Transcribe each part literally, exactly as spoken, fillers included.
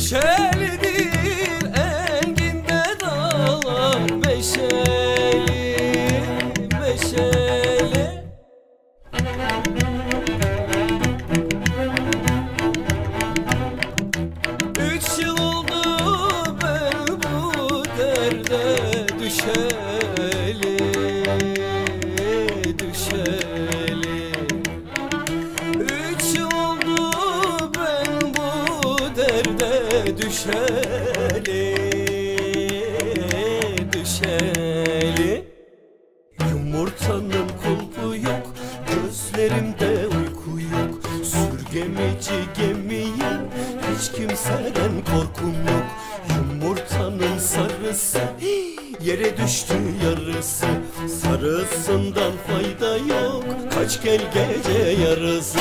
Neşelidir enginde dağlar, beşeli, beşeli. Üç yıl oldu ben bu derde düşeli, düşeli. Üç yıl oldu ben bu derde düşeli, düşeli. Yumurtanın kulpu yok, gözlerimde uyku yok. Sürgemici gemiyim, hiç kimseden korkum yok. Yumurtanın sarısı yere düştü yarısı, sarısından fayda yok, kaç gel gece yarısı.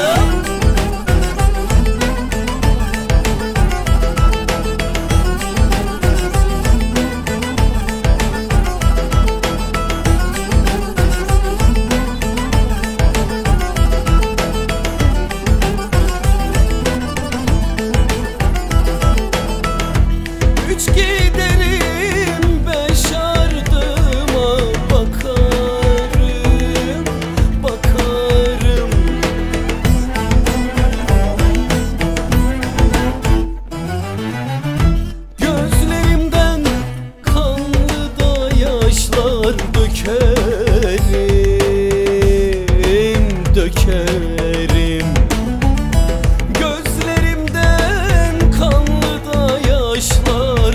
Üç giderim beş ardıma bakarım, bakarım. Gözlerimden kanlı da yaşlar dökerim, dökerim. Gözlerimden kanlı da yaşlar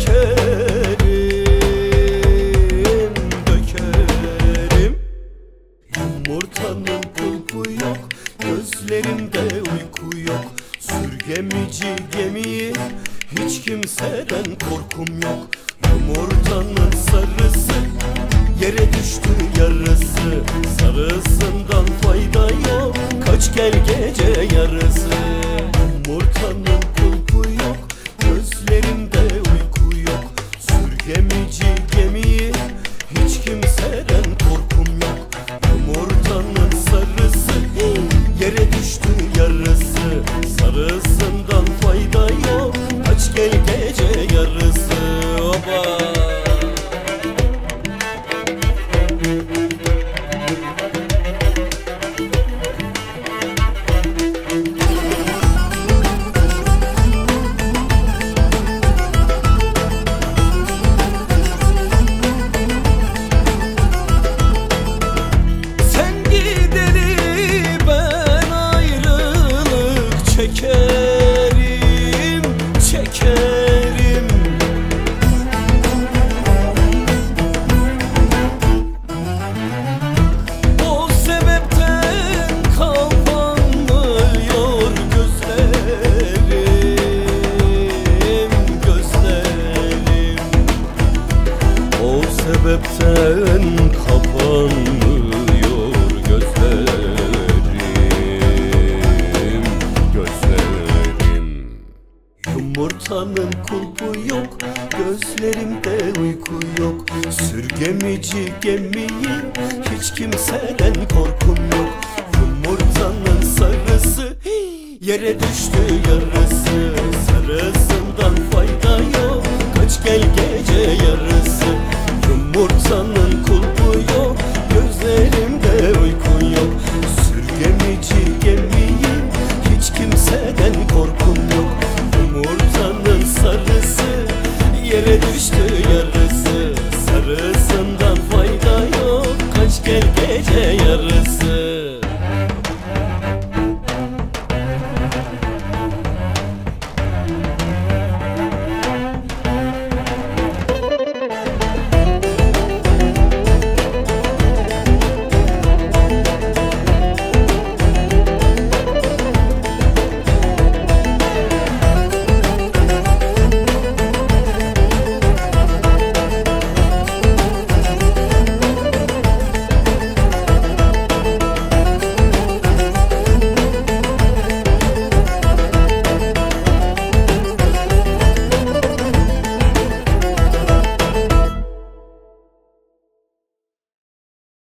dökerim, dökerim. Yumurtanın kulpu yok, gözlerimde uyku yok. Sürgemici gemiyi, hiç kimseden korkum yok. Yumurtanın sarısı yere düştü yarısı, sarısından fayda yok, kaç gel gece yarısı. Yumurtanın kulpu yok, gözlerimde uyku yok. Sürgemici gemiyi, hiç kimseden korkum yok. Yumurtanın sarısı yere düştü yarısı, sarısından fayda yok, kaç gel gece yarısı. Oba! Sen gideli ben ayrılık çekerim, çekerim. O sebepten kapanmıyor gözlerim, gözlerim. O sebepten kapanmıyor gözlerim, gözlerim. Yumurtanın kulpu yok, gözlerimde uyku yok. Sürgemici gemiyim, hiç kimseden korkum yok. Yumurtanın sarısı yere düştü yarısı, sarısından fayda yok, kaç gel gece yarısı. Yumurtanın kulpu yok, gözlerimde uyku yok. Sürgemici gemiyim, hiç kimseden korkum yok. Yumurtanın sarısı yere düştü yarısı, sarısından fayda yok, kaç gel gece yarısı.